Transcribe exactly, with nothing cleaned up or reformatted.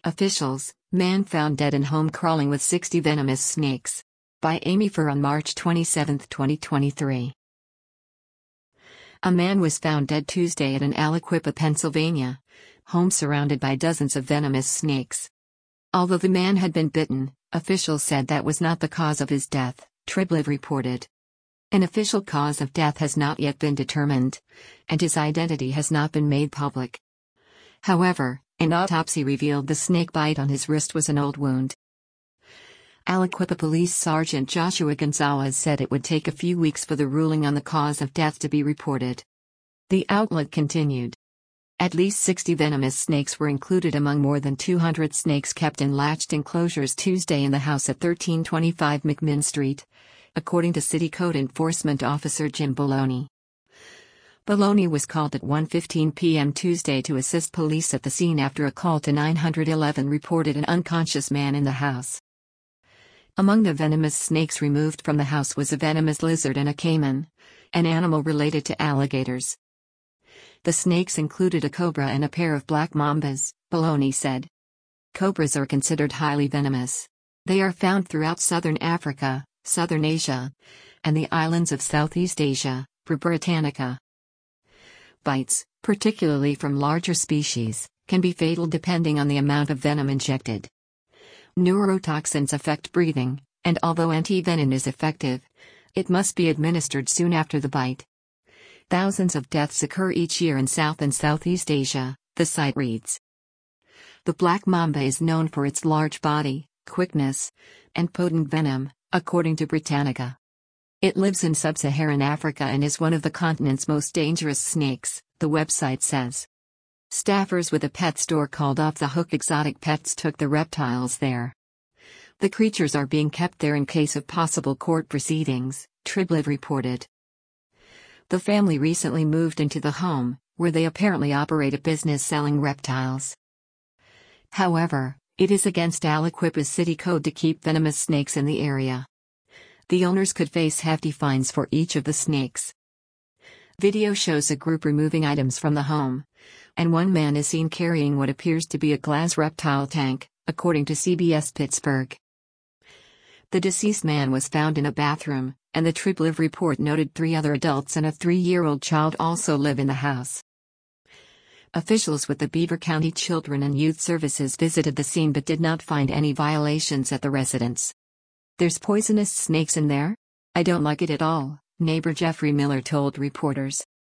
Officials, man found dead in home crawling with sixty venomous snakes. By Amy Furr on March twenty-seventh, twenty twenty-three. A man was found dead Tuesday at an Aliquippa, Pennsylvania home surrounded by dozens of venomous snakes. Although the man had been bitten, officials said that was not the cause of his death, TribLive reported. An official cause of death has not yet been determined, and his identity has not been made public. However, an autopsy revealed the snake bite on his wrist was an old wound. Aliquippa Police Sergeant Joshua Gonzalez said it would take a few weeks for the ruling on the cause of death to be reported. The outlet continued. At least sixty venomous snakes were included among more than two hundred snakes kept in latched enclosures Tuesday in the house at thirteen twenty-five McMinn Street, according to City Code Enforcement Officer Jim Baloney. Baloney was called at one fifteen p m Tuesday to assist police at the scene after a call to nine one one reported an unconscious man in the house. Among the venomous snakes removed from the house was a venomous lizard and a caiman, an animal related to alligators. The snakes included a cobra and a pair of black mambas, Baloney said. Cobras are considered highly venomous. They are found throughout southern Africa, southern Asia, and the islands of Southeast Asia, per Britannica. Bites, particularly from larger species, can be fatal depending on the amount of venom injected. Neurotoxins affect breathing, and although antivenin is effective, it must be administered soon after the bite. Thousands of deaths occur each year in South and Southeast Asia, the site reads. The black mamba is known for its large body, quickness, and potent venom, according to Britannica. It lives in sub-Saharan Africa and is one of the continent's most dangerous snakes, the website says. Staffers with a pet store called Off the Hook Exotic Pets took the reptiles there. The creatures are being kept there in case of possible court proceedings, TribLive reported. The family recently moved into the home, where they apparently operate a business selling reptiles. However, it is against Aliquippa's city code to keep venomous snakes in the area. The owners could face hefty fines for each of the snakes. Video shows a group removing items from the home, and one man is seen carrying what appears to be a glass reptile tank, according to C B S Pittsburgh. The deceased man was found in a bathroom, and the TribLive report noted three other adults and a three-year-old child also live in the house. Officials with the Beaver County Children and Youth Services visited the scene but did not find any violations at the residence. There's poisonous snakes in there? I don't like it at all, neighbor Jeffrey Miller told reporters.